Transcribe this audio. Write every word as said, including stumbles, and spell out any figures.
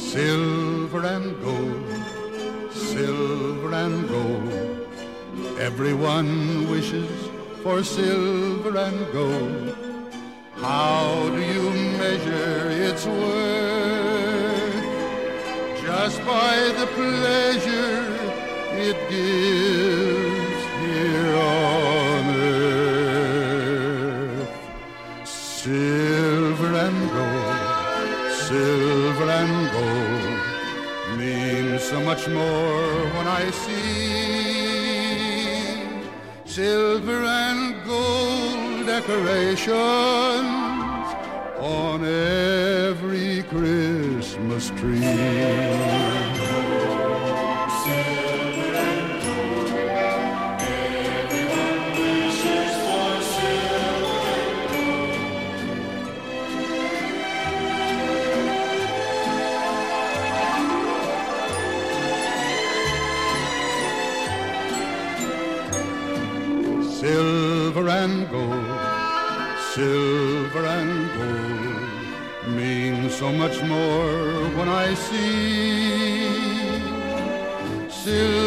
Silver and gold, silver and gold. Everyone wishes for silver and gold. How do you measure its worth? Just by the pleasure it gives here on earth. Silver and gold, silver and gold means so much more when I see silver and gold decorations on every Christmas tree. Silver and gold, silver and gold means so much more when I see silver